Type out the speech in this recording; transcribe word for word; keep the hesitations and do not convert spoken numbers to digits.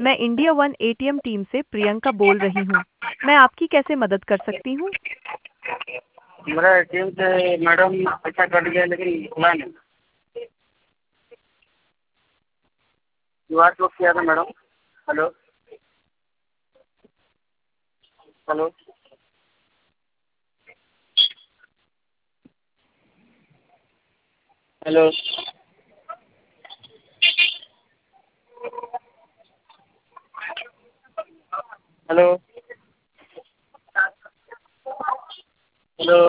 मैं India one ATM team से प्रियंका बोल रही हूँ। मैं आपकी कैसे मदद कर सकती हूँ? मेरा एटीएम से मैडम पैसा कट गया लेकिन खुला नहीं। क्यूआर कोड किया था madam. Hello hello hello hello hello